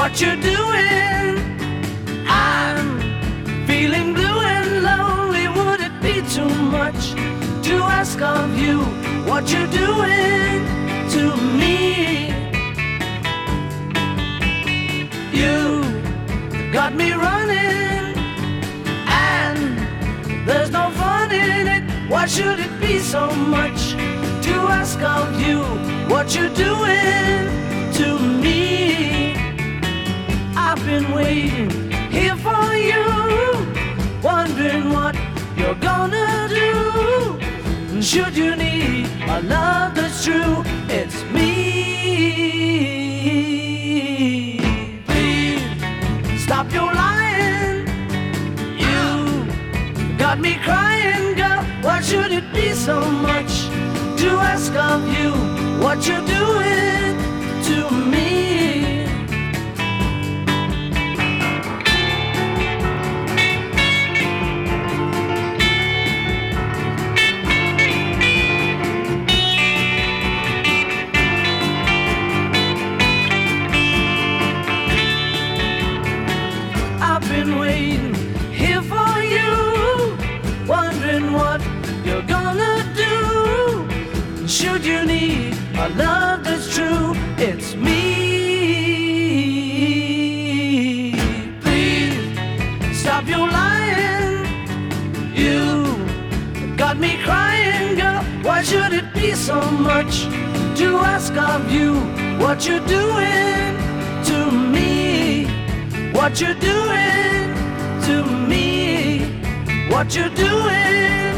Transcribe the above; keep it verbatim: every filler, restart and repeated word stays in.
what you're doing. I'm feeling blue and lonely. Would it be too much to ask of you what you're doing to me? You got me running, and there's no fun in it. Why should it be so much to ask of you what you're doing to me? I've been waiting here for you, wondering what you're gonna do. Should you need a love that's true, it's me. Please stop your lying. You got me crying, girl. Why should it be so much to ask of you what you're doing to me? I've been waiting here for you, wondering what you're gonna do. Should you need a love that's true, it's me. Please stop your lying. You got me crying, girl. Why should it be so much to ask of you what you're doing to me? What you're doing to me? What you're doing